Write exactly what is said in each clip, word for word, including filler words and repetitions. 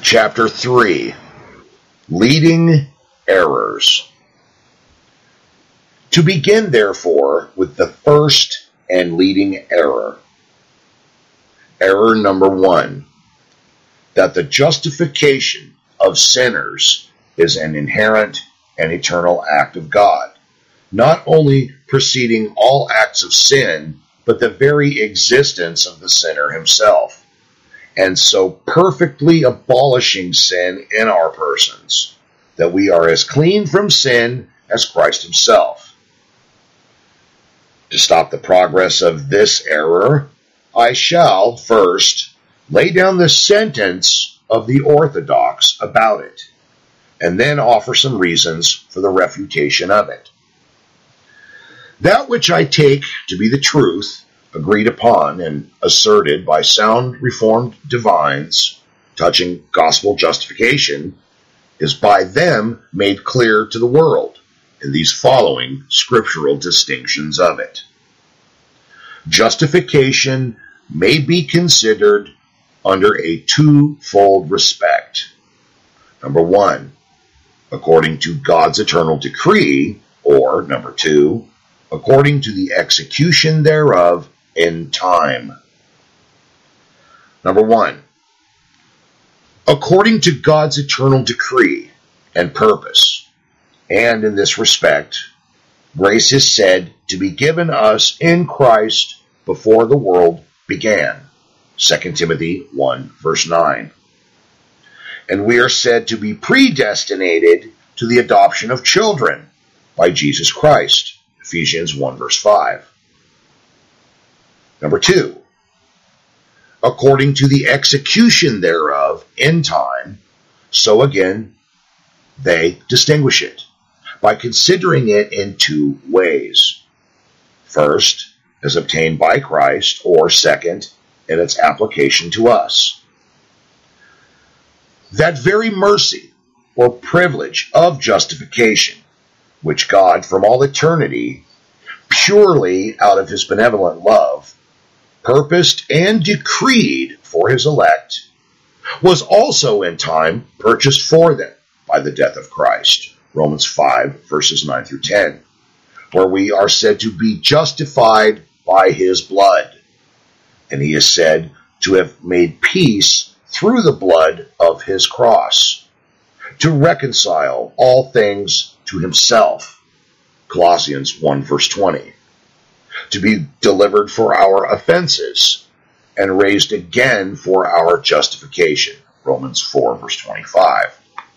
Chapter three, Leading Errors. To begin, therefore, with the first and leading error. Error number one, that the justification of sinners is an inherent and eternal act of God, not only preceding all acts of sin, but the very existence of the sinner himself, and so perfectly abolishing sin in our persons, that we are as clean from sin as Christ himself. To stop the progress of this error, I shall first lay down the sentence of the Orthodox about it, and then offer some reasons for the refutation of it. That which I take to be the truth, agreed upon and asserted by sound Reformed divines touching gospel justification, is by them made clear to the world in these following scriptural distinctions of it. Justification may be considered under a twofold respect. Number one, according to God's eternal decree, or number two, according to the execution thereof in time. Number one, according to God's eternal decree and purpose, and in this respect, grace is said to be given us in Christ before the world began. Second Timothy one, verse nine. And we are said to be predestinated to the adoption of children by Jesus Christ. Ephesians one, verse five. Number two, according to the execution thereof in time, so again they distinguish it by considering it in two ways. First, as obtained by Christ, or second, in its application to us. That very mercy or privilege of justification, which God from all eternity, purely out of his benevolent love, purposed and decreed for his elect, was also in time purchased for them by the death of Christ. Romans five, verses nine through ten, where we are said to be justified by his blood. And he is said to have made peace through the blood of his cross, to reconcile all things to himself. Colossians one, verse twenty. To be delivered for our offenses and raised again for our justification. Romans four, verse twenty-five.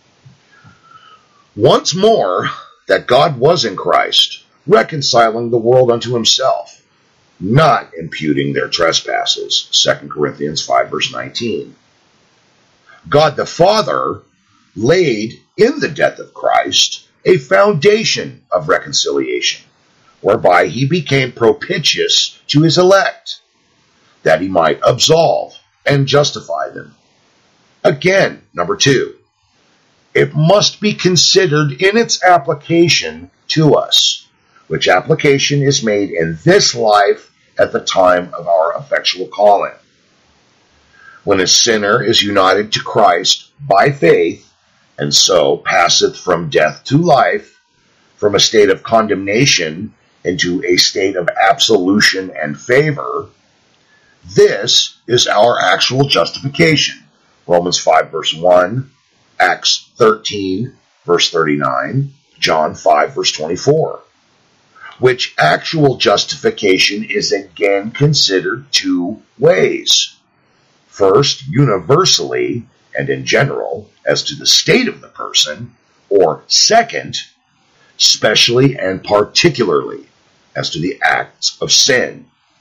Once more, that God was in Christ, reconciling the world unto himself, not imputing their trespasses. Second Corinthians five, verse nineteen. God the Father laid in the death of Christ a foundation of reconciliation, whereby he became propitious to his elect, that he might absolve and justify them. Again, number two, it must be considered in its application to us, which application is made in this life at the time of our effectual calling. When a sinner is united to Christ by faith, and so passeth from death to life, from a state of condemnation into a state of absolution and favor, this is our actual justification. Romans five, verse one, Acts thirteen, verse thirty-nine, John five, verse twenty-four. Which actual justification is again considered two ways. First, universally and in general, as to the state of the person, or second, specially and particularly, as to the acts of sin.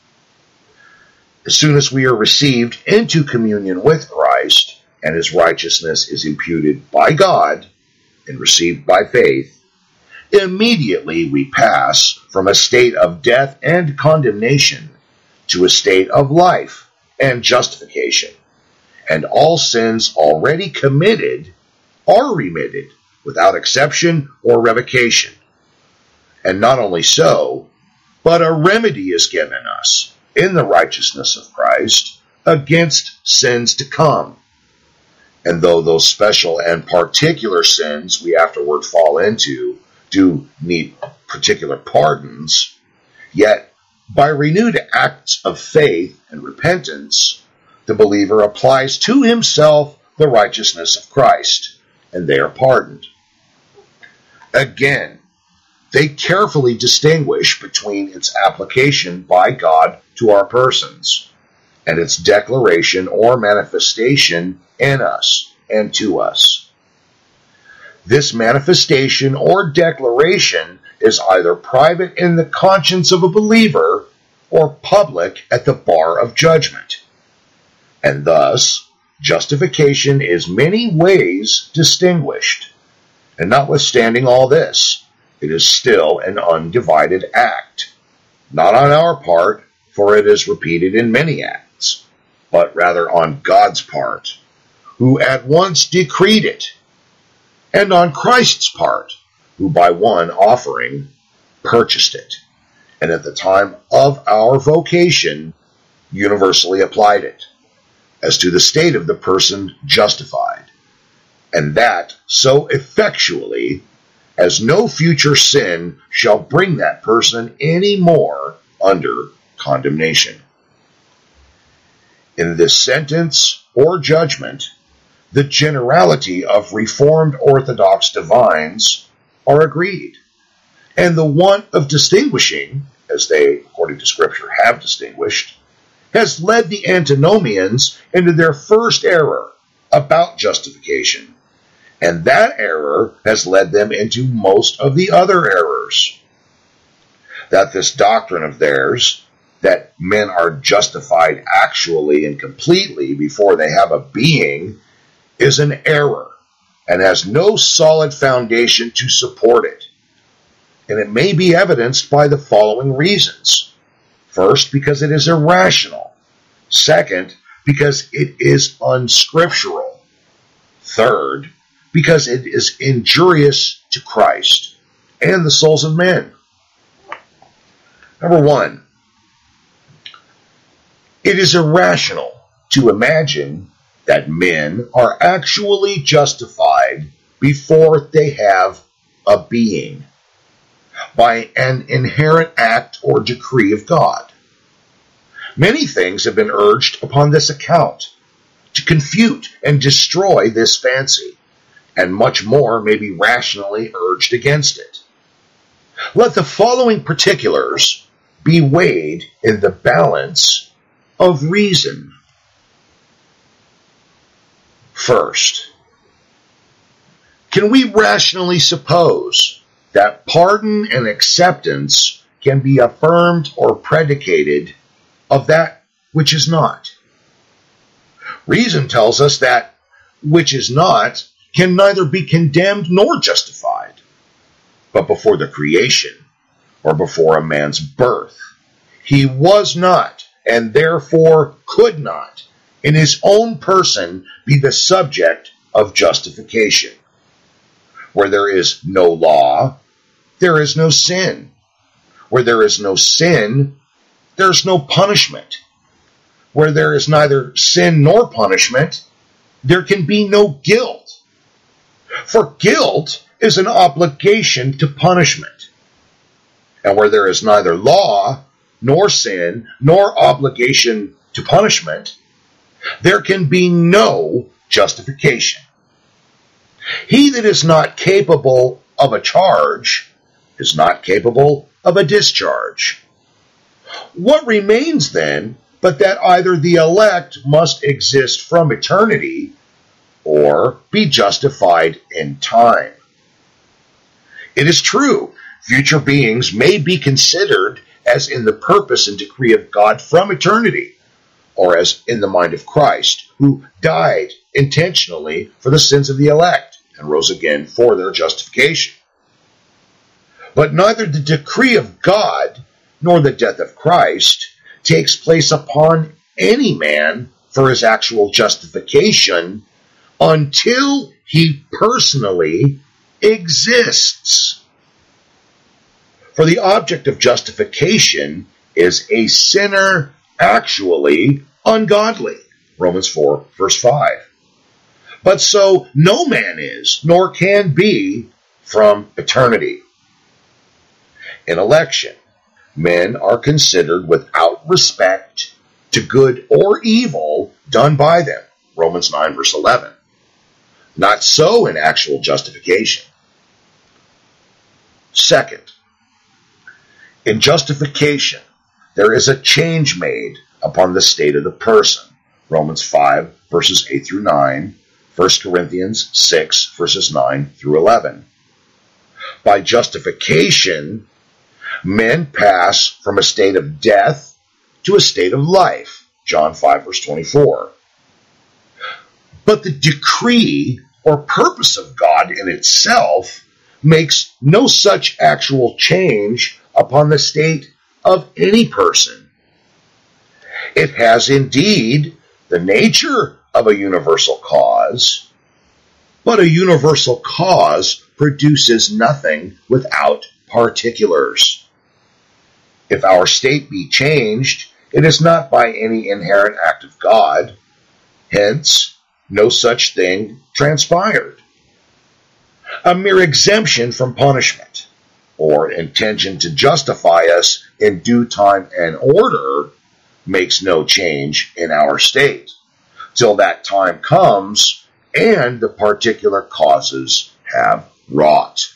As soon as we are received into communion with Christ, and his righteousness is imputed by God and received by faith, immediately we pass from a state of death and condemnation to a state of life and justification, and all sins already committed are remitted without exception or revocation. And not only so, but a remedy is given us in the righteousness of Christ against sins to come, And though those special and particular sins we afterward fall into do need particular pardons, yet by renewed acts of faith and repentance, the believer applies to himself the righteousness of Christ, and they are pardoned. Again, they carefully distinguish between its application by God to our persons and its declaration or manifestation in us and to us. This manifestation or declaration is either private in the conscience of a believer or public at the bar of judgment. And thus, justification is many ways distinguished. And notwithstanding all this, it is still an undivided act, not on our part, for it is repeated in many acts, but rather on God's part, who at once decreed it, and on Christ's part, who by one offering purchased it, and at the time of our vocation universally applied it, as to the state of the person justified, and that so effectually as no future sin shall bring that person any more under condemnation. In this sentence or judgment, the generality of Reformed Orthodox divines are agreed, and the want of distinguishing, as they, according to Scripture, have distinguished, has led the antinomians into their first error about justification, and that error has led them into most of the other errors. That this doctrine of theirs, that men are justified actually and completely before they have a being, is an error and has no solid foundation to support it. And it may be evidenced by the following reasons. First, because it is irrational. Second, because it is unscriptural. Third, because it is injurious to Christ and the souls of men. Number one, it is irrational to imagine that men are actually justified before they have a being by an inherent act or decree of God. Many things have been urged upon this account to confute and destroy this fancy, and much more may be rationally urged against it. Let the following particulars be weighed in the balance of reason. First, can we rationally suppose that pardon and acceptance can be affirmed or predicated of that which is not? Reason tells us that which is not can neither be condemned nor justified. But before the creation, or before a man's birth, he was not, and therefore could not, in his own person be the subject of justification. Where there is no law, there is no sin. Where there is no sin, there is no punishment. Where there is neither sin nor punishment, there can be no guilt. For guilt is an obligation to punishment. And where there is neither law, nor sin, nor obligation to punishment, there can be no justification. He that is not capable of a charge is not capable of a discharge. What remains then but that either the elect must exist from eternity or be justified in time? It is true, future beings may be considered as in the purpose and decree of God from eternity, or as in the mind of Christ, who died intentionally for the sins of the elect and rose again for their justification. But neither the decree of God nor the death of Christ takes place upon any man for his actual justification until he personally exists. For the object of justification is a sinner actually ungodly. Romans four, verse five. But so no man is, nor can be, from eternity. In election, men are considered without respect to good or evil done by them. Romans nine, verse eleven. Not so in actual justification. Second, in justification, there is a change made upon the state of the person. Romans five, verses eight through nine, First Corinthians six, verses nine through eleven. By justification, men pass from a state of death to a state of life. John five, verse twenty-four. But the decree or purpose of God in itself makes no such actual change upon the state of any person. It has indeed the nature of a universal cause, but a universal cause produces nothing without particulars. If our state be changed, it is not by any inherent act of God. Hence, no such thing transpired. A mere exemption from punishment, or intention to justify us in due time and order, makes no change in our state, till that time comes and the particular causes have wrought.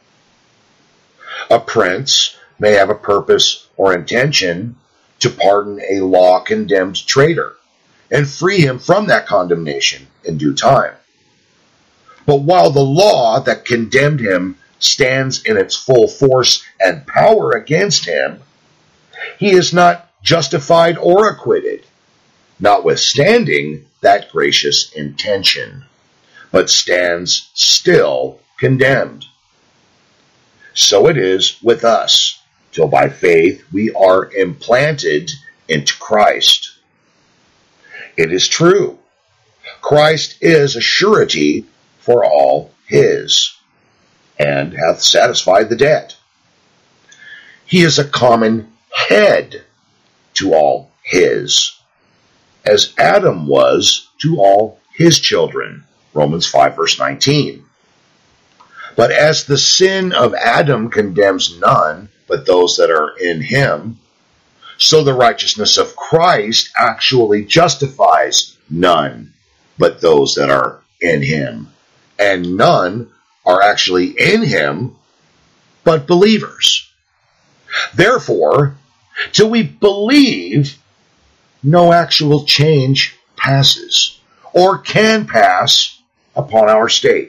A prince may have a purpose or intention to pardon a law-condemned traitor and free him from that condemnation in due time. But while the law that condemned him stands in its full force and power against him, he is not justified or acquitted, notwithstanding that gracious intention, but stands still condemned. So it is with us, till by faith we are implanted into Christ. It is true, Christ is a surety for all his, and hath satisfied the debt. He is a common head to all his, as Adam was to all his children. Romans five, verse nineteen. But as the sin of Adam condemns none but those that are in him, so the righteousness of Christ actually justifies none but those that are in him. And none are actually in him but believers. Therefore, till we believe, no actual change passes or can pass upon our state.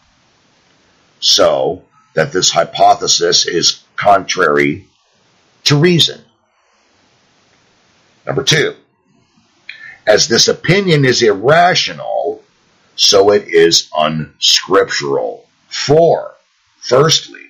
So that this hypothesis is contrary to reason. Number two, as this opinion is irrational, so it is unscriptural. For, firstly,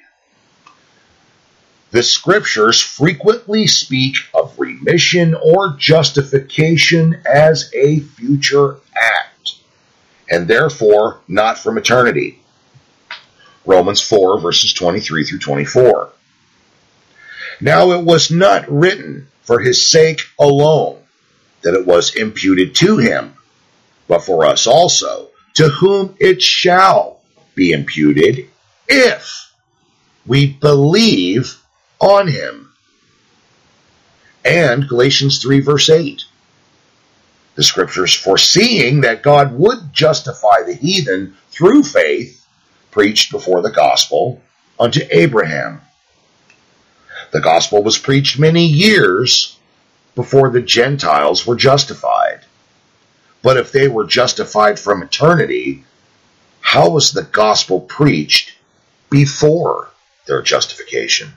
the scriptures frequently speak of remission or justification as a future act, and therefore not from eternity. Romans four, verses twenty-three through twenty-four. Now it was not written for his sake alone that it was imputed to him, but for us also, to whom it shall be imputed if we believe on him. And Galatians three, verse eight. The scriptures, foreseeing that God would justify the heathen through faith, preached before the gospel unto Abraham. The gospel was preached many years before the Gentiles were justified. But if they were justified from eternity, how was the gospel preached before their justification?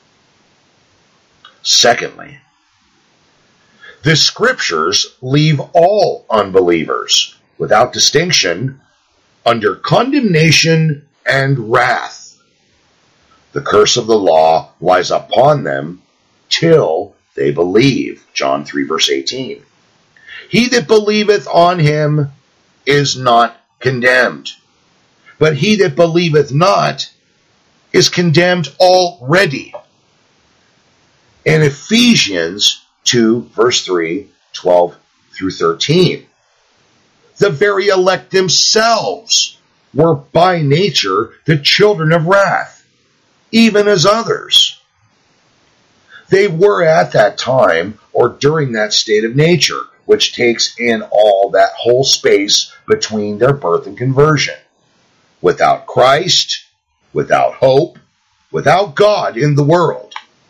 Secondly, the scriptures leave all unbelievers, without distinction, under condemnation and wrath. The curse of the law lies upon them till they believe. John three, verse eighteen. He that believeth on him is not condemned, but he that believeth not is condemned already. In Ephesians two, verse three, twelve through thirteen. The very elect themselves were by nature the children of wrath, even as others. They were at that time or during that state of nature, which takes in all that whole space between their birth and conversion. Without Christ, without hope, without God in the world.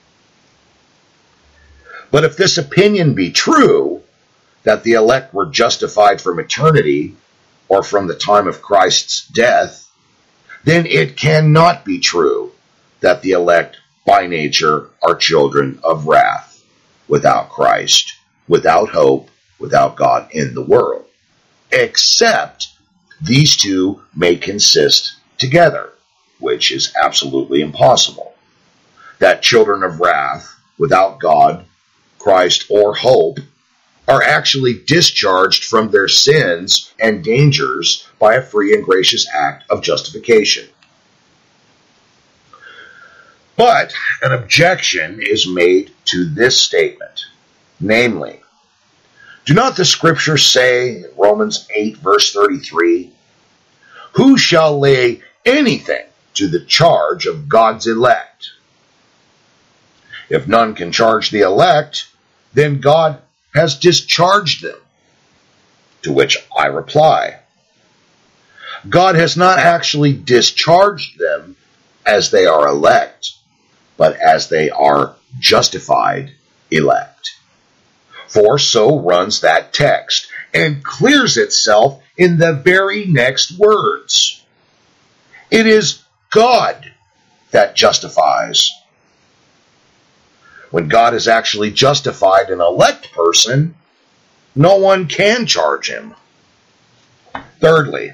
But if this opinion be true, that the elect were justified from eternity or from the time of Christ's death, then it cannot be true that the elect by nature are children of wrath, without Christ, without hope, without God in the world, except these two may consist together, which is absolutely impossible. That children of wrath, without God, Christ, or hope, are actually discharged from their sins and dangers by a free and gracious act of justification. But an objection is made to this statement, namely, do not the scriptures say in Romans eight verse thirty-three, who shall lay anything to the charge of God's elect? If none can charge the elect, then God has discharged them. To which I reply, God has not actually discharged them as they are elect, but as they are justified elect. For so runs that text, and clears itself in the very next words. It is God that justifies. When God has actually justified an elect person, no one can charge him. Thirdly,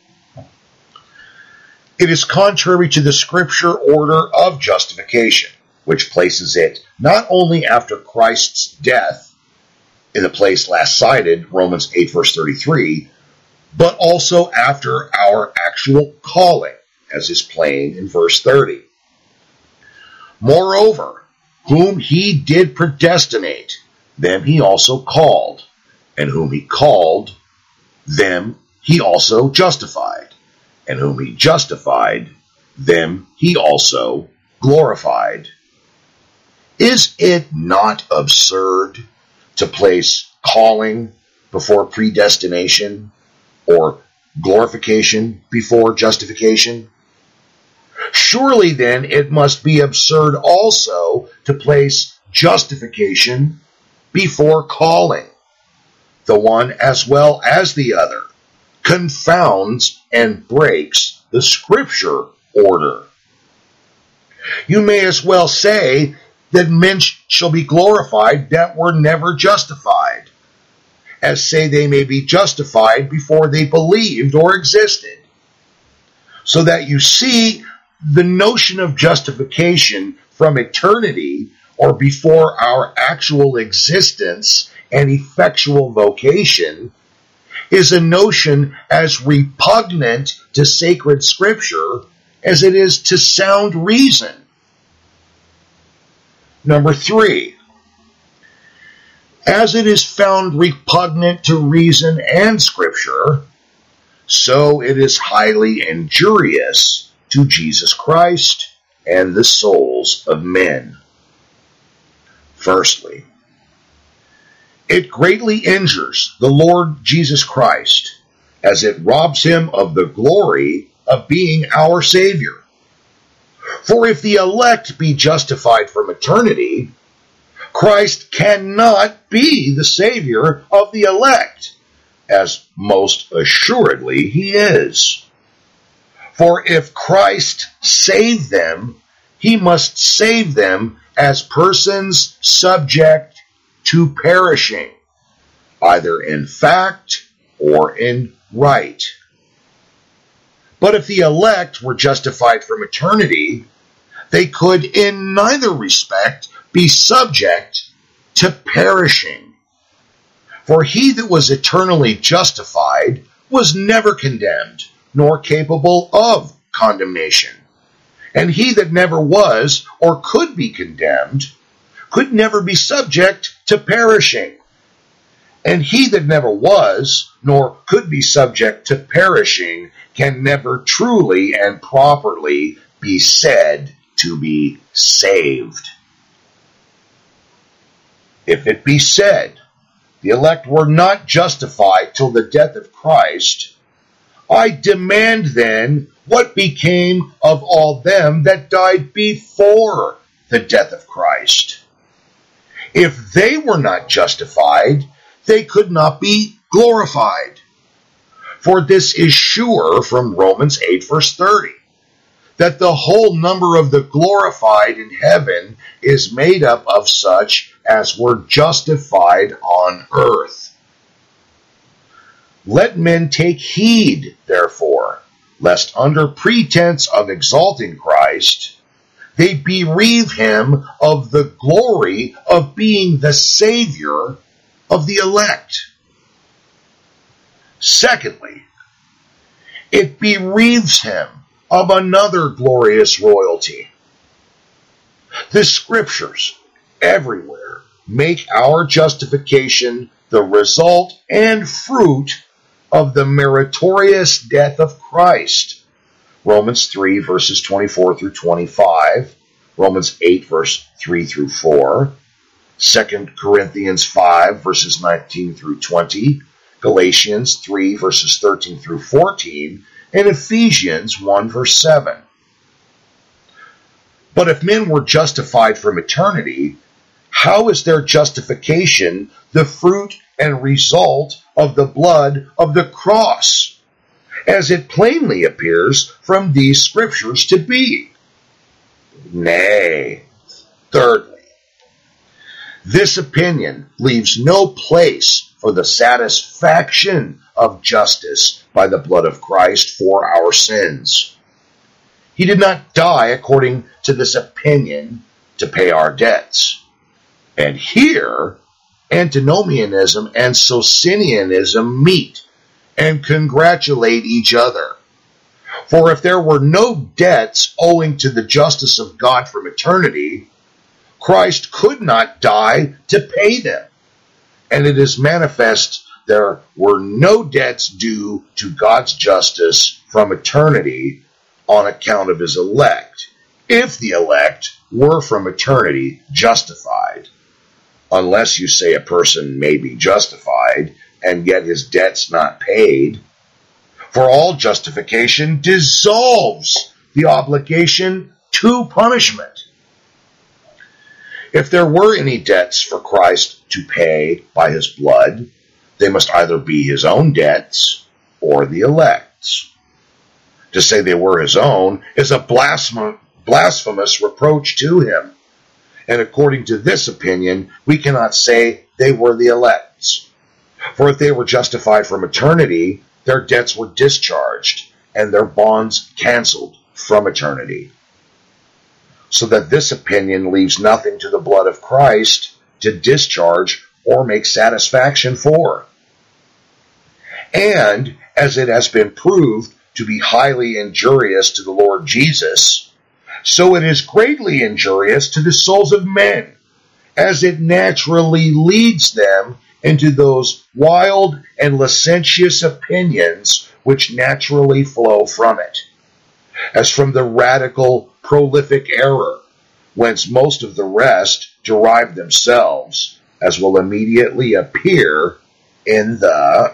it is contrary to the scripture order of justification, which places it not only after Christ's death, in the place last cited, Romans eight verse thirty-three, but also after our actual calling, as is plain in verse thirty. Moreover, whom he did predestinate, them he also called, and whom he called, them he also justified, and whom he justified, them he also glorified. Is it not absurd to place calling before predestination or glorification before justification? Surely then it must be absurd also to place justification before calling. The one as well as the other confounds and breaks the scripture order. You may as well say that men shall be glorified that were never justified, as say they may be justified before they believed or existed. So that you see, the notion of justification from eternity or before our actual existence and effectual vocation is a notion as repugnant to sacred scripture as it is to sound reason. Number three, as it is found repugnant to reason and scripture, so it is highly injurious to Jesus Christ and the souls of men. Firstly, it greatly injures the Lord Jesus Christ, as it robs him of the glory of being our Savior. For if the elect be justified from eternity, Christ cannot be the Savior of the elect, as most assuredly he is. For if Christ saved them, he must save them as persons subject to perishing, either in fact or in right. But if the elect were justified from eternity, they could in neither respect be subject to perishing. For he that was eternally justified was never condemned, nor capable of condemnation. And he that never was or could be condemned could never be subject to perishing. And he that never was, nor could be subject to perishing, can never truly and properly be said to be saved. If it be said, the elect were not justified till the death of Christ, I demand then, what became of all them that died before the death of Christ? If they were not justified, they could not be glorified. For this is sure from Romans eight verse thirty, that the whole number of the glorified in heaven is made up of such as were justified on earth. Let men take heed, therefore, lest under pretense of exalting Christ, they bereave him of the glory of being the Savior of the elect. Secondly, it bereaves him of another glorious royalty. The Scriptures everywhere make our justification the result and fruit of the meritorious death of Christ. Romans three verses twenty-four through twenty-five, Romans eight verse three through four, Second Corinthians five verses nineteen through twenty, Galatians three verses thirteen through fourteen, and Ephesians one verse seven. But if men were justified from eternity, how is their justification the fruit and result of the blood of the cross, as it plainly appears from these Scriptures to be? Nay. Thirdly, this opinion leaves no place for the satisfaction of justice by the blood of Christ for our sins. He did not die according to this opinion to pay our debts. And here, antinomianism and Socinianism meet and congratulate each other. For if there were no debts owing to the justice of God from eternity, Christ could not die to pay them. And it is manifest there were no debts due to God's justice from eternity on account of his elect, if the elect were from eternity justified. Unless you say a person may be justified, and yet his debt's not paid. For all justification dissolves the obligation to punishment. If there were any debts for Christ to pay by his blood, they must either be his own debts or the elect's. To say they were his own is a blasphemous reproach to him. And according to this opinion, we cannot say they were the elect's. For if they were justified from eternity, their debts were discharged, and their bonds canceled from eternity. So that this opinion leaves nothing to the blood of Christ to discharge or make satisfaction for. And, as it has been proved to be highly injurious to the Lord Jesus, so it is greatly injurious to the souls of men, as it naturally leads them into those wild and licentious opinions which naturally flow from it, as from the radical prolific error, whence most of the rest derive themselves, as will immediately appear in the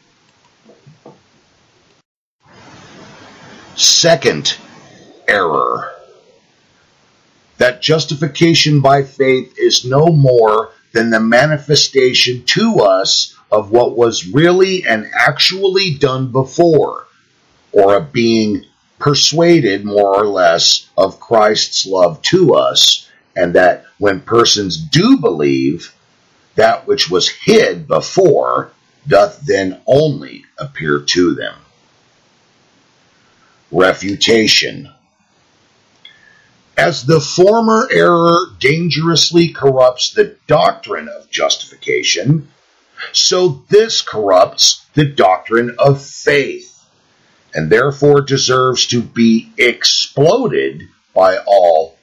second error, that justification by faith is no more than the manifestation to us of what was really and actually done before, or of being persuaded more or less of Christ's love to us, and that when persons do believe, that which was hid before doth then only appear to them. Refutation. As the former error dangerously corrupts the doctrine of justification, so this corrupts the doctrine of faith, and therefore deserves to be exploded by all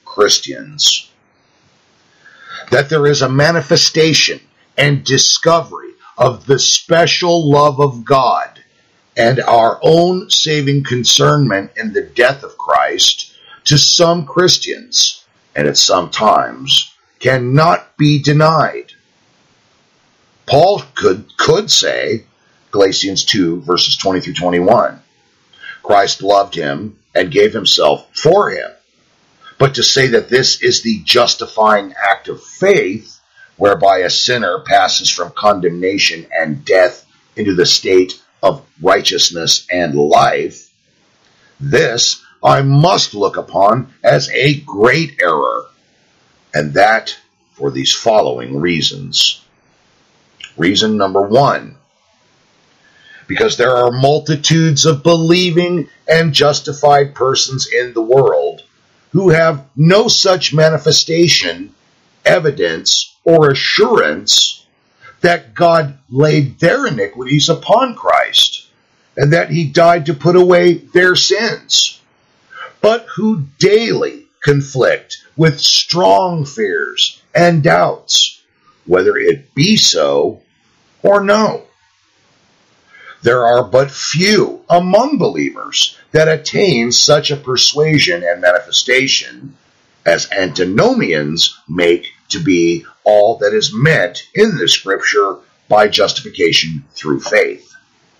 Christians. That there is a manifestation and discovery of the special love of God and our own saving concernment in the death of Christ to some Christians, and at some times cannot be denied. Paul could, could say, Galatians two, verses twenty through twenty-one, Christ loved him and gave himself for him. But to say that this is the justifying act of faith, whereby a sinner passes from condemnation and death into the state of righteousness and life, this I must look upon as a great error, and that for these following reasons. Reason number one, because there are multitudes of believing and justified persons in the world who have no such manifestation, evidence, or assurance that God laid their iniquities upon Christ, and that he died to put away their sins, but who daily conflict with strong fears and doubts, whether it be so or no. There are but few among believers that attain such a persuasion and manifestation as antinomians make to be all that is meant in the Scripture by justification through faith.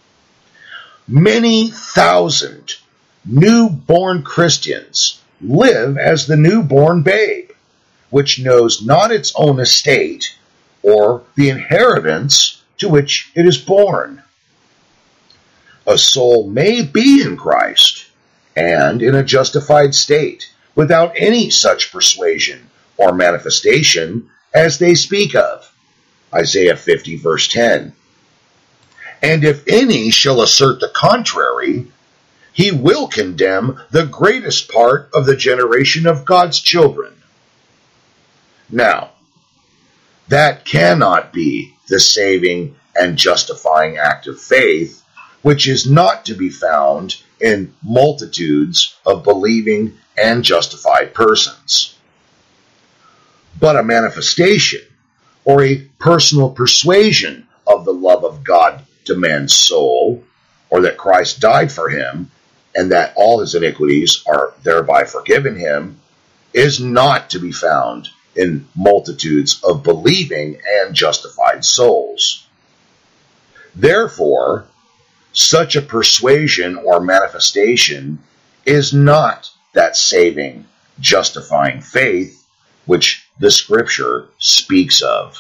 Many thousand newborn Christians live as the newborn babe, which knows not its own estate or the inheritance to which it is born. A soul may be in Christ and in a justified state without any such persuasion or manifestation as they speak of. Isaiah fifty, verse ten. And if any shall assert the contrary, he will condemn the greatest part of the generation of God's children. Now, that cannot be the saving and justifying act of faith, which is not to be found in multitudes of believing and justified persons, but a manifestation or a personal persuasion of the love of God to man's soul, or that Christ died for him and that all his iniquities are thereby forgiven him, is not to be found in multitudes of believing and justified souls. Therefore, such a persuasion or manifestation is not that saving, justifying faith which the Scripture speaks of.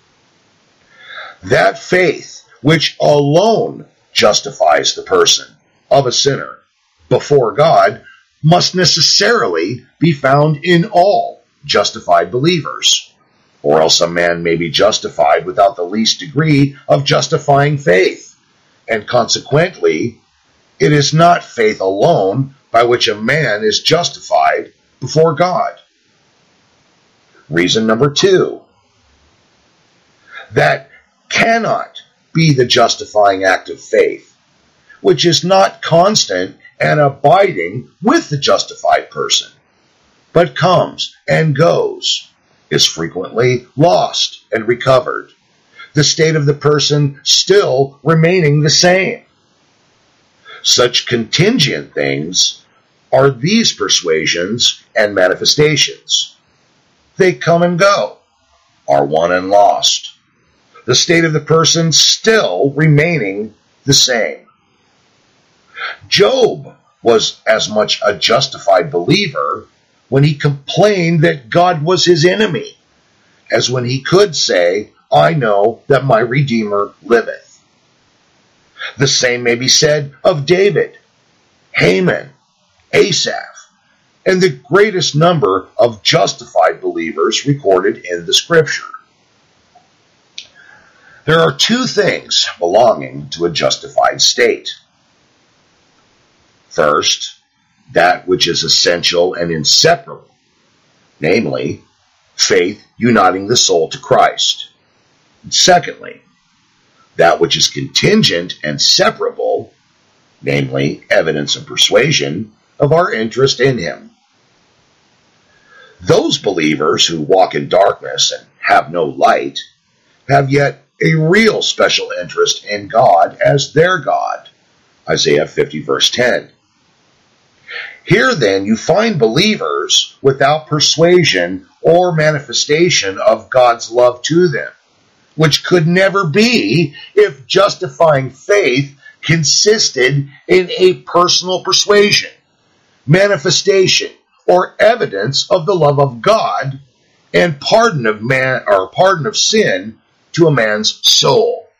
That faith which alone justifies the person of a sinner before God must necessarily be found in all justified believers, or else a man may be justified without the least degree of justifying faith. And consequently, it is not faith alone by which a man is justified before God. Reason number two, that cannot be the justifying act of faith, which is not constant and abiding with the justified person, but comes and goes, is frequently lost and recovered, the state of the person still remaining the same. Such contingent things are these persuasions and manifestations. They come and go, are won and lost, the state of the person still remaining the same. Job was as much a justified believer when he complained that God was his enemy as when he could say, I know that my Redeemer liveth. The same may be said of David, Haman, Asaph, and the greatest number of justified believers recorded in the Scripture. There are two things belonging to a justified state. First, that which is essential and inseparable, namely, faith uniting the soul to Christ. And secondly, that which is contingent and separable, namely, evidence and persuasion of our interest in him. Those believers who walk in darkness and have no light have yet a real special interest in God as their God. Isaiah fifty verse ten. Here then you find believers without persuasion or manifestation of God's love to them, which could never be if justifying faith consisted in a personal persuasion, manifestation, or evidence of the love of God and pardon of man or pardon of sin to a man's soul.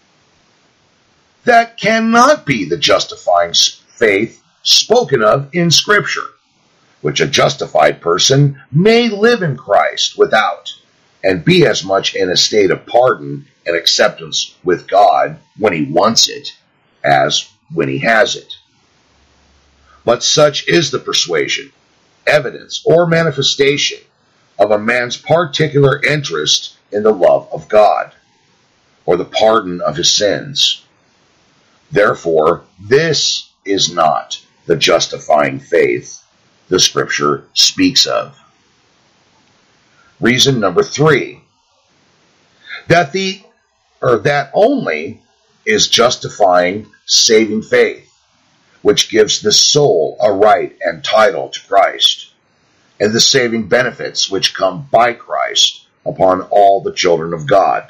That cannot be the justifying faith spoken of in Scripture, which a justified person may live in Christ without, and be as much in a state of pardon and acceptance with God when he wants it as when he has it. But such is the persuasion, evidence, or manifestation of a man's particular interest in the love of God, or the pardon of his sins. Therefore, this is not the justifying faith the Scripture speaks of. Reason number three, that the or that only is justifying saving faith, which gives the soul a right and title to Christ, and the saving benefits which come by Christ upon all the children of God.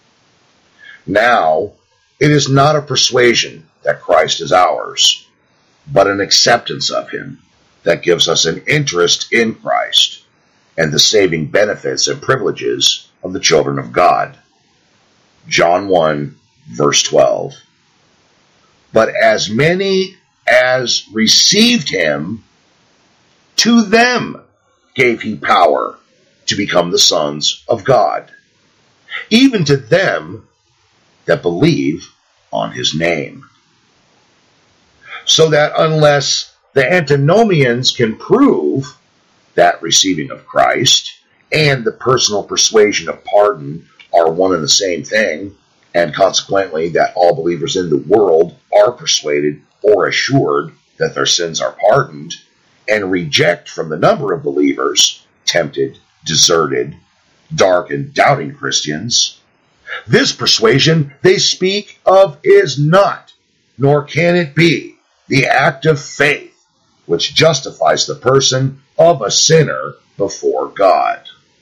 Now, it is not a persuasion that Christ is ours, but an acceptance of him that gives us an interest in Christ and the saving benefits and privileges of the children of God. John one, verse twelve. But as many as received him, to them gave he power to become the sons of God, even to them that believe on his name. So that unless the antinomians can prove that receiving of Christ and the personal persuasion of pardon are one and the same thing, and consequently that all believers in the world are persuaded or assured that their sins are pardoned, and reject from the number of believers tempted, deserted, dark, and doubting Christians, this persuasion they speak of is not, nor can it be, the act of faith which justifies the person of a sinner before God.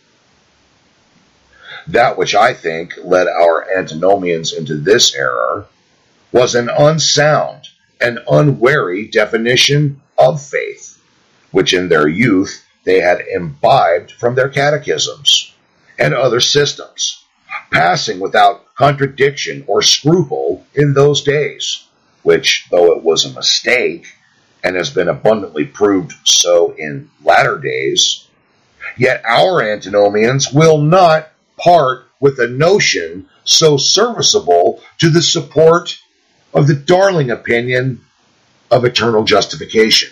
That which I think led our antinomians into this error was an unsound and unwary definition of faith, which in their youth they had imbibed from their catechisms and other systems, passing without contradiction or scruple in those days, which, though it was a mistake, and has been abundantly proved so in latter days, yet our antinomians will not part with a notion so serviceable to the support of the darling opinion of eternal justification.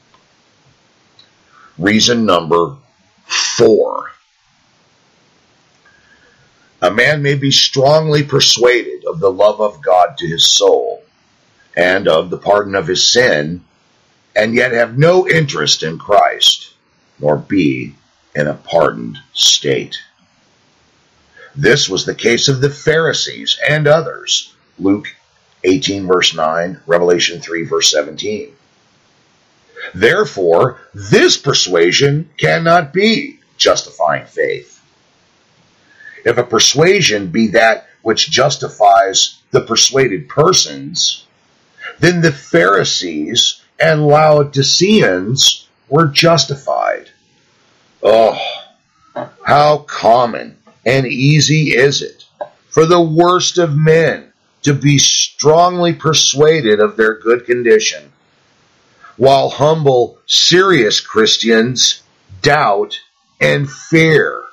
Reason number four. A man may be strongly persuaded of the love of God to his soul and of the pardon of his sin, and yet have no interest in Christ, nor be in a pardoned state. This was the case of the Pharisees and others, Luke eighteen verse nine, Revelation three verse seventeen. Therefore, this persuasion cannot be justifying faith. If a persuasion be that which justifies the persuaded persons, then the Pharisees and Laodiceans were justified. Oh, how common and easy is it for the worst of men to be strongly persuaded of their good condition, while humble, serious Christians doubt and fear.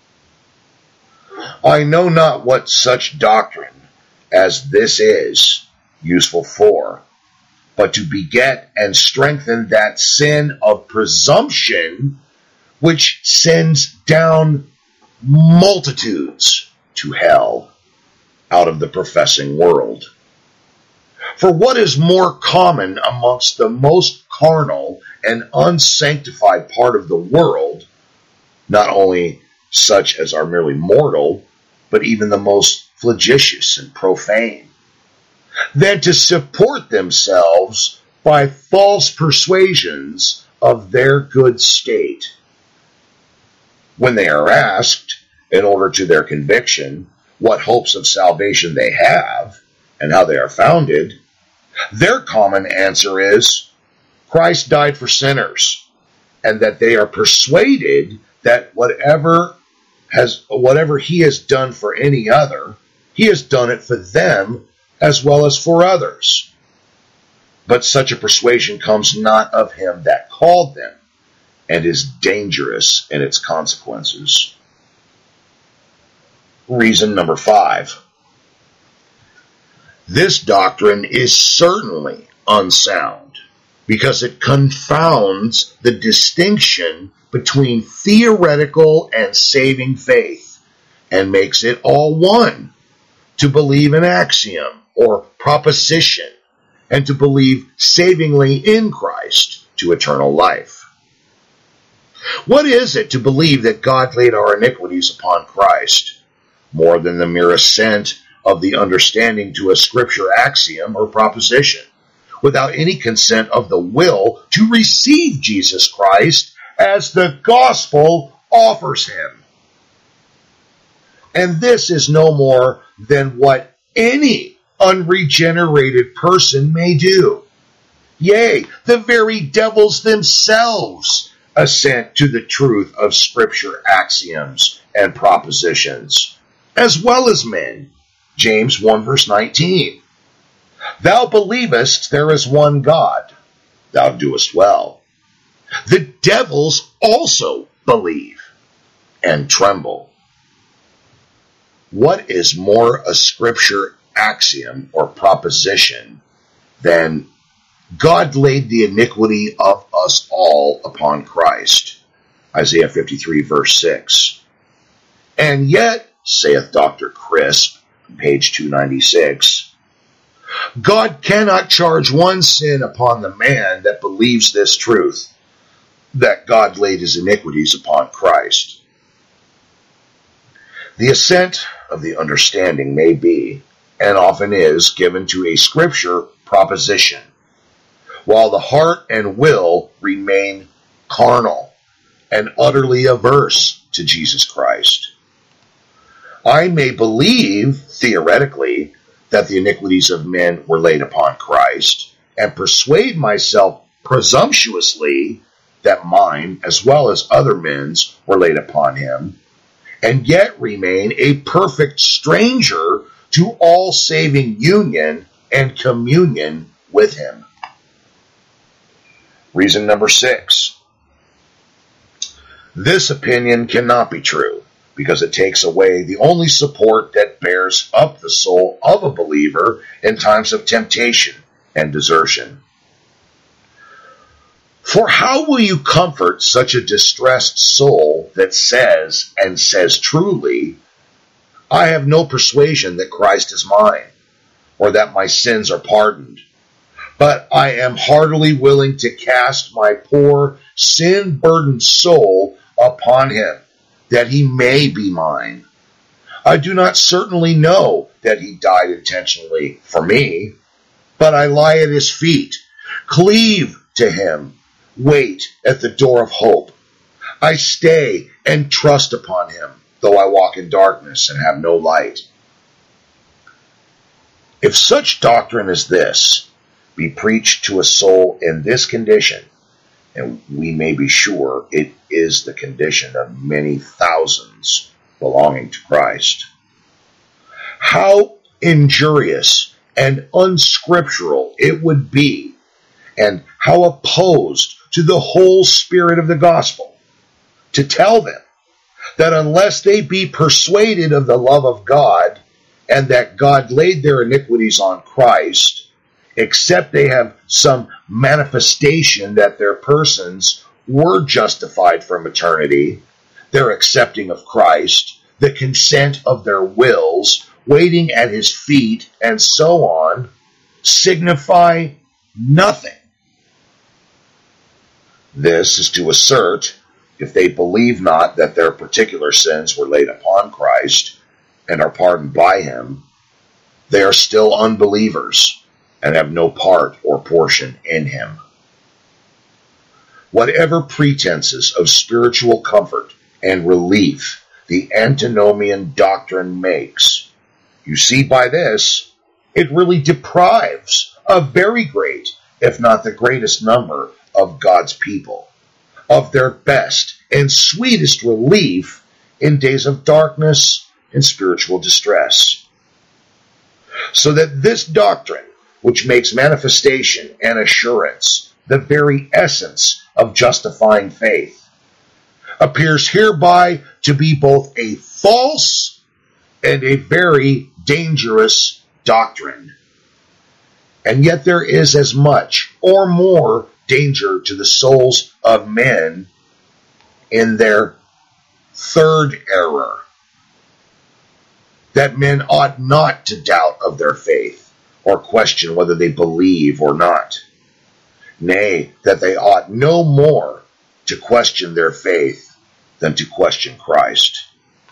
I know not what such doctrine as this is useful for, but to beget and strengthen that sin of presumption which sends down multitudes to hell out of the professing world. For what is more common amongst the most carnal and unsanctified part of the world, not only such as are merely mortal, but even the most flagitious and profane, than to support themselves by false persuasions of their good state. When they are asked, in order to their conviction, what hopes of salvation they have and how they are founded, their common answer is, Christ died for sinners, and that they are persuaded that whatever has whatever he has done for any other, he has done it for them as well as for others. But such a persuasion comes not of him that called them, and is dangerous in its consequences. Reason number five. This doctrine is certainly unsound, because it confounds the distinction between theoretical and saving faith, and makes it all one, to believe an axiom or proposition, and to believe savingly in Christ to eternal life. What is it to believe that God laid our iniquities upon Christ, more than the mere assent of the understanding to a scripture axiom or proposition, without any consent of the will to receive Jesus Christ as the gospel offers him? And this is no more than what any unregenerated person may do. Yea, the very devils themselves assent to the truth of scripture axioms and propositions, as well as men. James one verse nineteen. Thou believest there is one God. Thou doest well. The devils also believe and tremble. What is more a scripture axiom or proposition than God laid the iniquity of us all upon Christ? Isaiah fifty-three verse six. And yet, saith Doctor Crisp, page two ninety-six, God cannot charge one sin upon the man that believes this truth, that God laid his iniquities upon Christ. The assent of the understanding may be, and often is, given to a scripture proposition, while the heart and will remain carnal and utterly averse to Jesus Christ. I may believe, theoretically, that the iniquities of men were laid upon Christ, and persuade myself presumptuously that mine, as well as other men's, were laid upon him, and yet remain a perfect stranger to all saving union and communion with him. Reason number six. This opinion cannot be true, because it takes away the only support that bears up the soul of a believer in times of temptation and desertion. For how will you comfort such a distressed soul that says, and says truly, I have no persuasion that Christ is mine, or that my sins are pardoned, but I am heartily willing to cast my poor, sin-burdened soul upon him, that he may be mine? I do not certainly know that he died intentionally for me, but I lie at his feet, cleave to him, wait at the door of hope. I stay and trust upon him, though I walk in darkness and have no light. If such doctrine as this be preached to a soul in this condition, and we may be sure it is the condition of many thousands belonging to Christ, how injurious and unscriptural it would be, and how opposed to the whole spirit of the gospel, to tell them that unless they be persuaded of the love of God, and that God laid their iniquities on Christ, except they have some manifestation that their persons were justified from eternity, their accepting of Christ, the consent of their wills, waiting at his feet, and so on, signify nothing. This is to assert, if they believe not that their particular sins were laid upon Christ, and are pardoned by him, they are still unbelievers and have no part or portion in him. Whatever pretenses of spiritual comfort and relief the antinomian doctrine makes, you see by this, it really deprives a very great, if not the greatest number of God's people of their best and sweetest relief in days of darkness and spiritual distress. So that this doctrine, which makes manifestation and assurance the very essence of justifying faith, appears hereby to be both a false and a very dangerous doctrine. And yet there is as much or more danger to the souls of men in their third error, that men ought not to doubt of their faith or question whether they believe or not. Nay, that they ought no more to question their faith than to question Christ.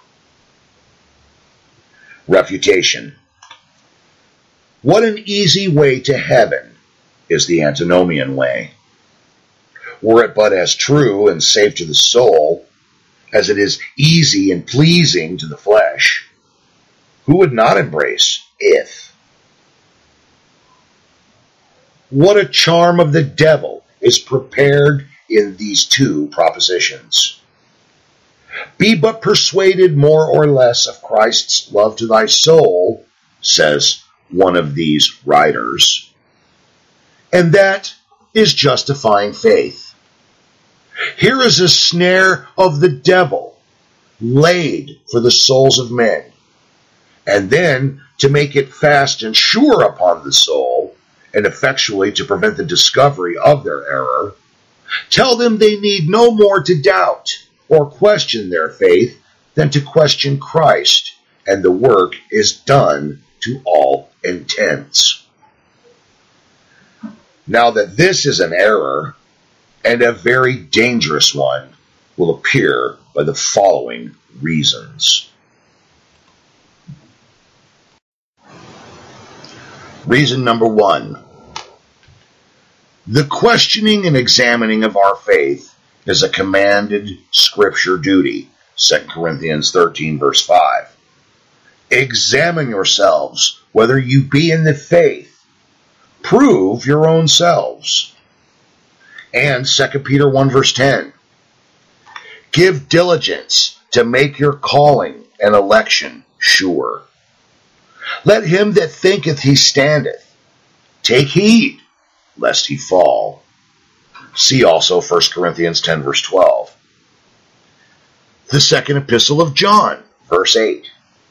Refutation. What an easy way to heaven is the antinomian way. Were it but as true and safe to the soul as it is easy and pleasing to the flesh, who would not embrace if? What a charm of the devil is prepared in these two propositions. Be but persuaded more or less of Christ's love to thy soul, says one of these writers, and that is justifying faith. Here is a snare of the devil laid for the souls of men, and then to make it fast and sure upon the soul, and effectually to prevent the discovery of their error, tell them they need no more to doubt or question their faith than to question Christ, and the work is done to all intents. Now that this is an error, and a very dangerous one, will appear by the following reasons. Reason number one. The questioning and examining of our faith is a commanded scripture duty. Second Corinthians thirteen, verse five. Examine yourselves whether you be in the faith. Prove your own selves. And Second Peter one, verse ten. Give diligence to make your calling and election sure. Let him that thinketh he standeth take heed lest he fall. See also First Corinthians ten, verse twelve. The second epistle of John, verse eight.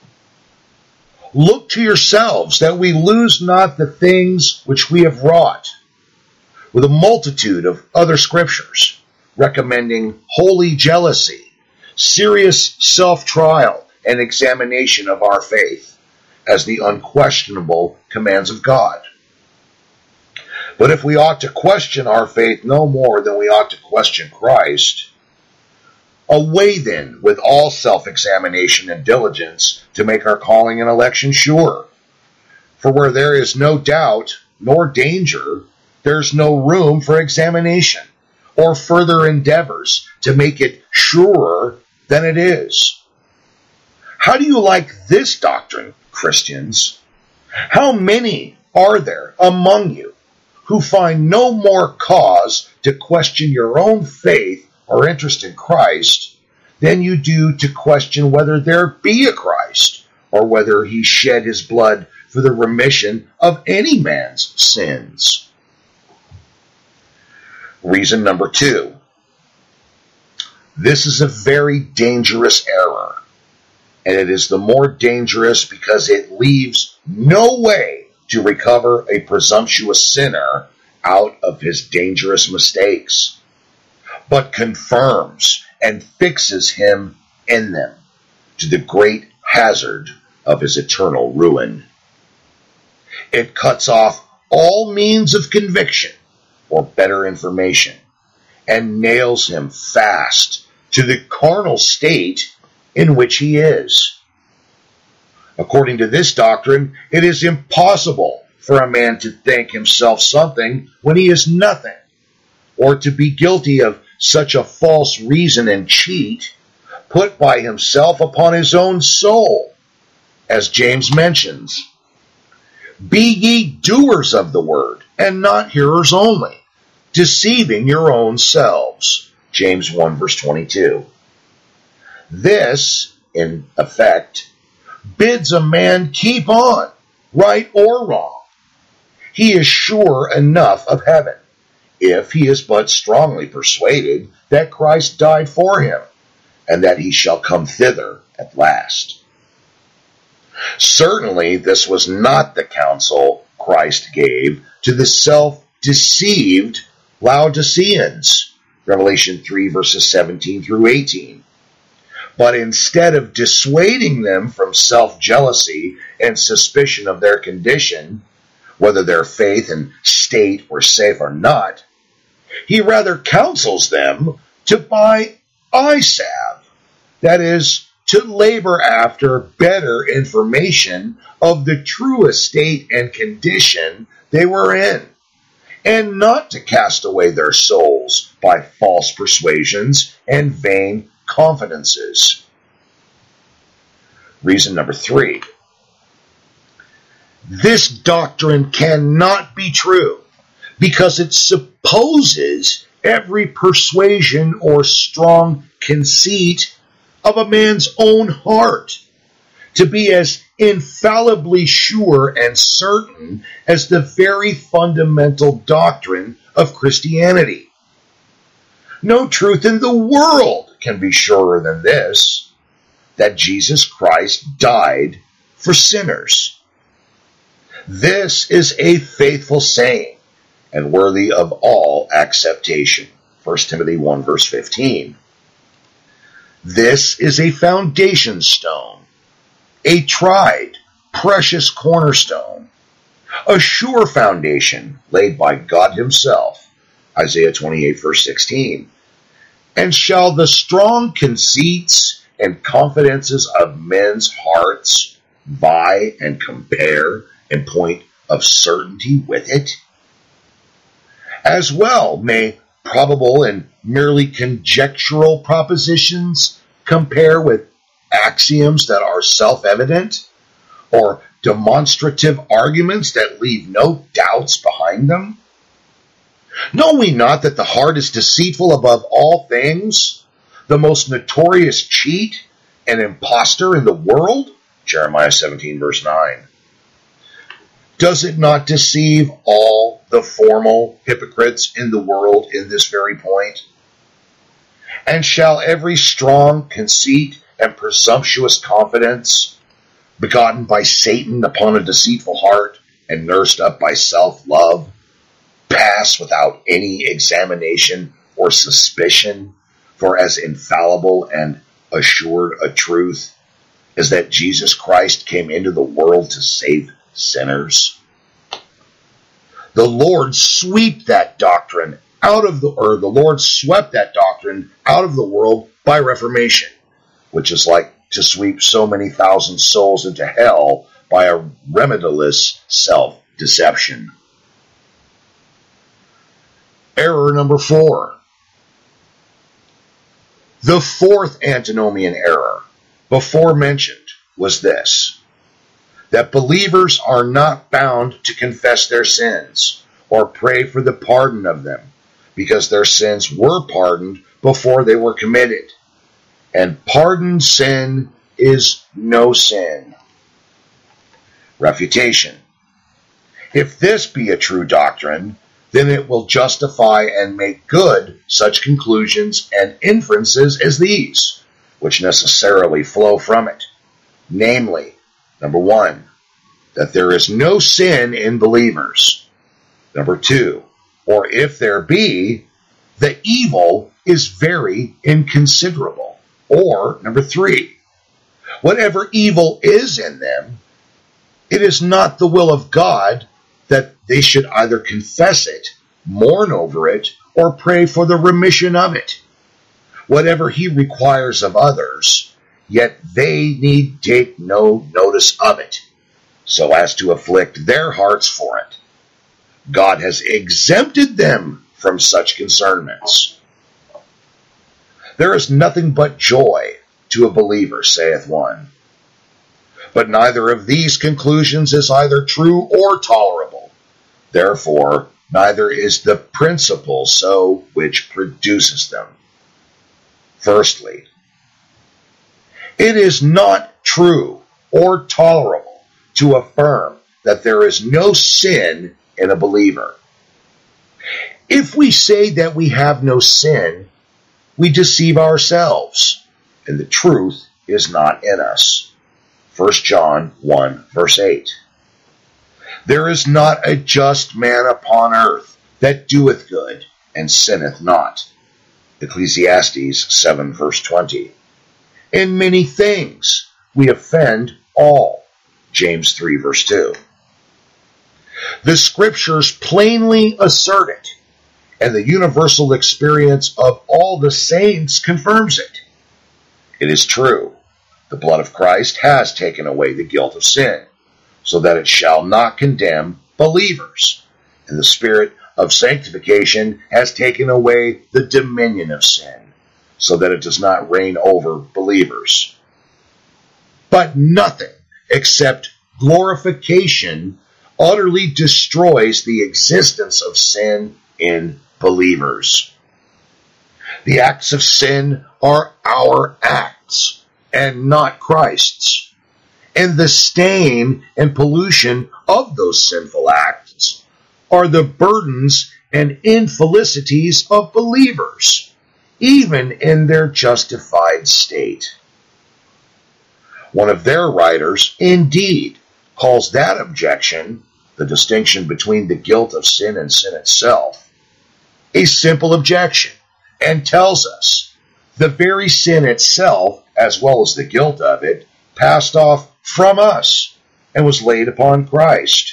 Look to yourselves that we lose not the things which we have wrought, with a multitude of other scriptures, recommending holy jealousy, serious self-trial, and examination of our faith, as the unquestionable commands of God. But if we ought to question our faith no more than we ought to question Christ, away then with all self-examination and diligence to make our calling and election sure. For where there is no doubt nor danger, there's no room for examination or further endeavors to make it surer than it is. How do you like this doctrine, Christians? How many are there among you who find no more cause to question your own faith or interest in Christ than you do to question whether there be a Christ, or whether he shed his blood for the remission of any man's sins? Reason number two. This is a very dangerous error, and it is the more dangerous because it leaves no way to recover a presumptuous sinner out of his dangerous mistakes, but confirms and fixes him in them to the great hazard of his eternal ruin. It cuts off all means of conviction or better information, and nails him fast to the carnal state in which he is. According to this doctrine, it is impossible for a man to think himself something when he is nothing, or to be guilty of such a false reason and cheat put by himself upon his own soul, as James mentions. Be ye doers of the word, and not hearers only, deceiving your own selves. James one verse twenty-two. This, in effect, bids a man keep on, right or wrong. He is sure enough of heaven, if he is but strongly persuaded that Christ died for him, and that he shall come thither at last. Certainly this was not the counsel Christ gave to the self-deceived Laodiceans, Revelation three verses seventeen through eighteen. But instead of dissuading them from self-jealousy and suspicion of their condition, whether their faith and state were safe or not, he rather counsels them to buy eye salve, that is, to labor after better information of the true estate and condition they were in, and not to cast away their souls by false persuasions and vain confidences. Reason number three. This doctrine cannot be true because it supposes every persuasion or strong conceit of a man's own heart to be as infallibly sure and certain as the very fundamental doctrine of Christianity. No truth in the world can be surer than this, that Jesus Christ died for sinners. This is a faithful saying and worthy of all acceptation. First Timothy one verse fifteen. This is a foundation stone, a tried, precious cornerstone, a sure foundation laid by God himself, Isaiah twenty-eight verse sixteen. And shall the strong conceits and confidences of men's hearts vie and compare in point of certainty with it? As well may probable and merely conjectural propositions compare with axioms that are self-evident, or demonstrative arguments that leave no doubts behind them? Know we not that the heart is deceitful above all things, the most notorious cheat and impostor in the world? Jeremiah seventeen verse nine. Does it not deceive all the formal hypocrites in the world in this very point? And shall every strong conceit and presumptuous confidence, begotten by Satan upon a deceitful heart and nursed up by self-love, pass without any examination or suspicion for as infallible and assured a truth as that Jesus Christ came into the world to save sinners? The Lord swept that doctrine out of the, or the Lord swept that doctrine out of the world by Reformation, which is like to sweep so many thousand souls into hell by a remediless self-deception. Error number four. The fourth antinomian error, before mentioned, was this: that believers are not bound to confess their sins or pray for the pardon of them, because their sins were pardoned before they were committed. And pardoned sin is no sin. Refutation. If this be a true doctrine, then it will justify and make good such conclusions and inferences as these, which necessarily flow from it. Namely, number one, that there is no sin in believers. Number two, or if there be, the evil is very inconsiderable. Or, number three, whatever evil is in them, it is not the will of God that they should either confess it, mourn over it, or pray for the remission of it. Whatever he requires of others, yet they need take no notice of it, so as to afflict their hearts for it. God has exempted them from such concernments. There is nothing but joy to a believer, saith one. But neither of these conclusions is either true or tolerable. Therefore, neither is the principle so which produces them. Firstly, it is not true or tolerable to affirm that there is no sin in a believer. If we say that we have no sin, we deceive ourselves, and the truth is not in us. First John one, verse eight. There is not a just man upon earth that doeth good and sinneth not. Ecclesiastes seven, verse twenty. In many things we offend all. James three, verse two. The Scriptures plainly assert it, and the universal experience of all the saints confirms it. It is true, the blood of Christ has taken away the guilt of sin, so that it shall not condemn believers, and the Spirit of sanctification has taken away the dominion of sin, so that it does not reign over believers. But nothing except glorification utterly destroys the existence of sin in believers. The acts of sin are our acts and not Christ's, and the stain and pollution of those sinful acts are the burdens and infelicities of believers, even in their justified state. One of their writers, indeed, calls that objection, the distinction between the guilt of sin and sin itself, a simple objection, and tells us the very sin itself, as well as the guilt of it, passed off from us and was laid upon Christ.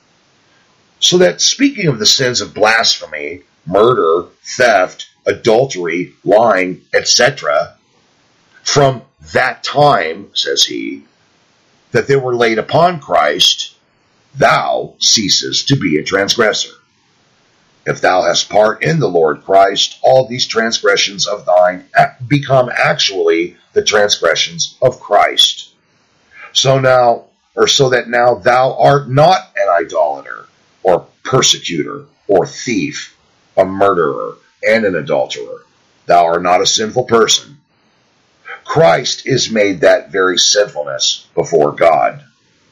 So that speaking of the sins of blasphemy, murder, theft, adultery, lying, et cetera, from that time, says he, that they were laid upon Christ, thou ceases to be a transgressor. If thou hast part in the Lord Christ, all these transgressions of thine become actually the transgressions of Christ. So now, or so that now thou art not an idolater, or persecutor, or thief, a murderer, and an adulterer. Thou art not a sinful person. Christ is made that very sinfulness before God.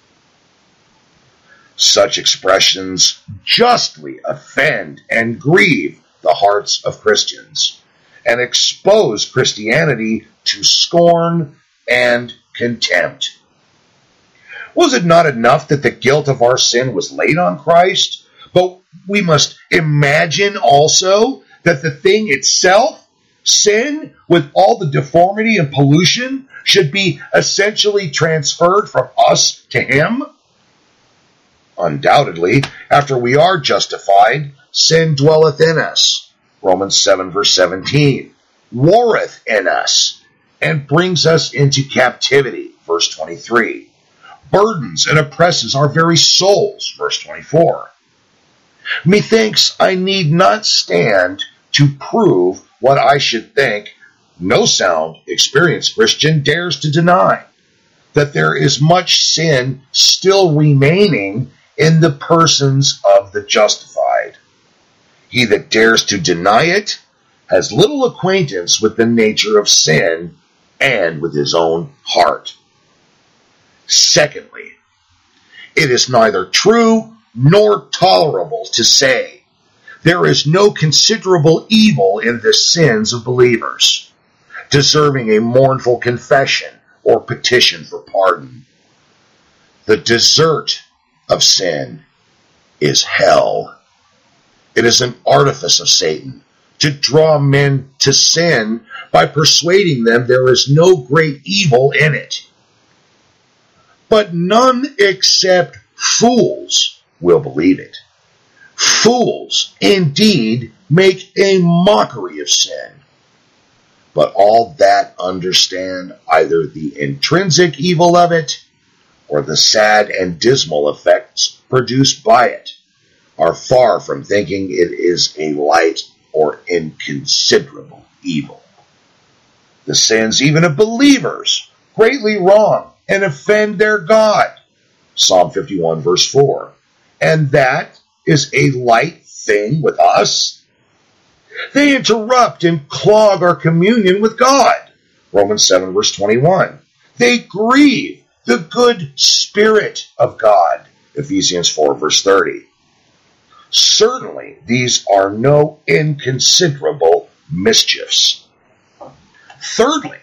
Such expressions justly offend and grieve the hearts of Christians and expose Christianity to scorn and contempt. Was it not enough that the guilt of our sin was laid on Christ? But we must imagine also that the thing itself, sin, with all the deformity and pollution, should be essentially transferred from us to him? Undoubtedly, after we are justified, sin dwelleth in us, Romans seven, verse seventeen, warreth in us, and brings us into captivity, verse twenty-three, burdens and oppresses our very souls, verse twenty-four. Methinks I need not stand to prove what I should think no sound, experienced Christian dares to deny, that there is much sin still remaining in the persons of the justified. He that dares to deny it has little acquaintance with the nature of sin and with his own heart. Secondly, it is neither true nor tolerable to say there is no considerable evil in the sins of believers, deserving a mournful confession or petition for pardon. The desert of sin is hell. It is an artifice of Satan to draw men to sin by persuading them there is no great evil in it. But none except fools will believe it. Fools indeed make a mockery of sin. but all that understand either the intrinsic evil of it or the sad and dismal effects produced by it are far from thinking it is a light or inconsiderable evil. The sins even of believers greatly wrong and offend their God. Psalm fifty-one verse four. And that is a light thing with us. They interrupt and clog our communion with God. Romans seven verse twenty-one. They grieve the good Spirit of God. Ephesians four verse thirty. Certainly, these are no inconsiderable mischiefs. Thirdly,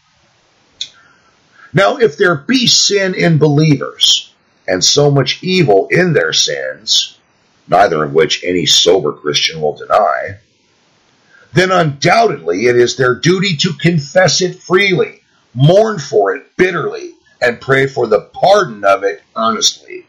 now if there be sin in believers, and so much evil in their sins, neither of which any sober Christian will deny, then undoubtedly it is their duty to confess it freely, mourn for it bitterly, and pray for the pardon of it earnestly.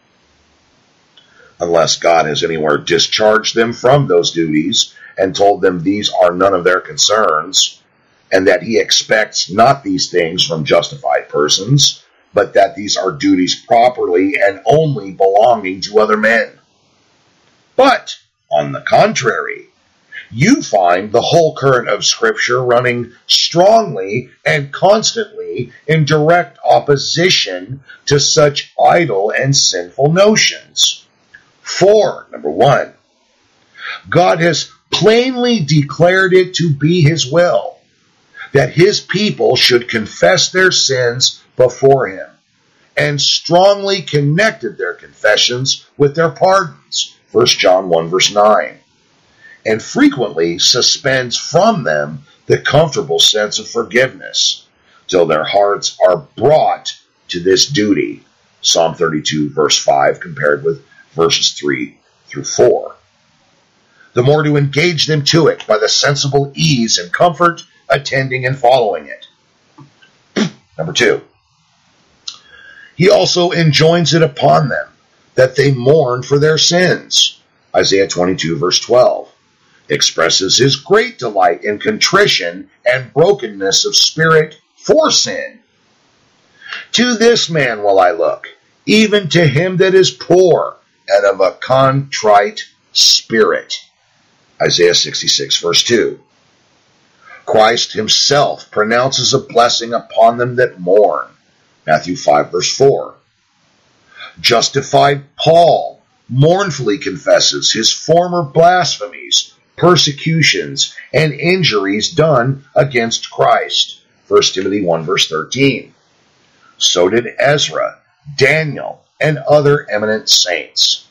Unless God has anywhere discharged them from those duties and told them these are none of their concerns, and that he expects not these things from justified persons, but that these are duties properly and only belonging to other men. But, on the contrary, you find the whole current of Scripture running strongly and constantly in direct opposition to such idle and sinful notions. For, number one, God has plainly declared it to be his will that his people should confess their sins before him, and strongly connected their confessions with their pardons, First John one verse nine, and frequently suspends from them the comfortable sense of forgiveness, till their hearts are brought to this duty, Psalm thirty-two verse five compared with verses three through four. The more to engage them to it by the sensible ease and comfort attending and following it. Number two, he also enjoins it upon them that they mourn for their sins. Isaiah twenty-two verse twelve expresses his great delight in contrition and brokenness of spirit for sin. To this man will I look, even to him that is poor and of a contrite spirit. Isaiah sixty-six verse two. Christ himself pronounces a blessing upon them that mourn. Matthew five verse four. Justified Paul mournfully confesses his former blasphemies, persecutions, and injuries done against Christ. First Timothy one verse thirteen. So did Ezra, Daniel, and other eminent saints.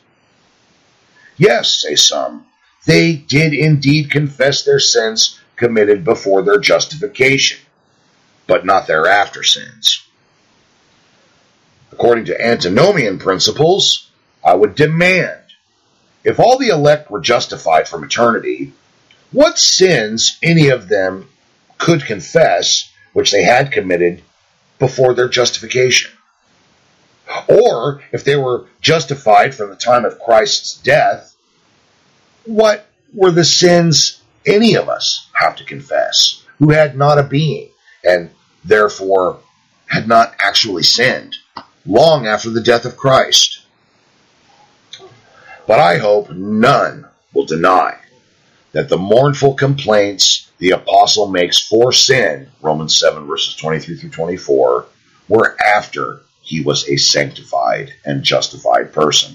Yes, say some, they did indeed confess their sins committed before their justification, but not their after sins. According to antinomian principles, I would demand, if all the elect were justified from eternity, what sins any of them could confess which they had committed before their justification? Or, if they were justified from the time of Christ's death, what were the sins any of us have to confess who had not a being and therefore had not actually sinned long after the death of Christ? But I hope none will deny that the mournful complaints the apostle makes for sin, Romans seven verses twenty-three through twenty-four, were after he was a sanctified and justified person.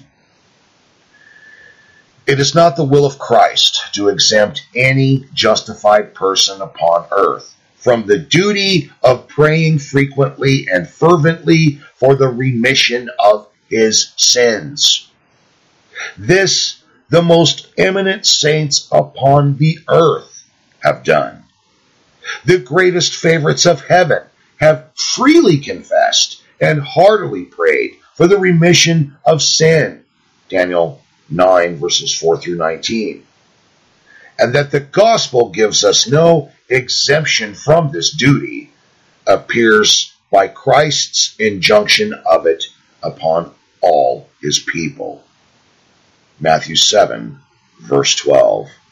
It is not the will of Christ to exempt any justified person upon earth from the duty of praying frequently and fervently for the remission of his sins. This the most eminent saints upon the earth have done. The greatest favorites of heaven have freely confessed and heartily prayed for the remission of sin. Daniel nine verses four through nineteen. And that the gospel gives us no exemption from this duty appears by Christ's injunction of it upon all his people. Matthew seven verse twelve.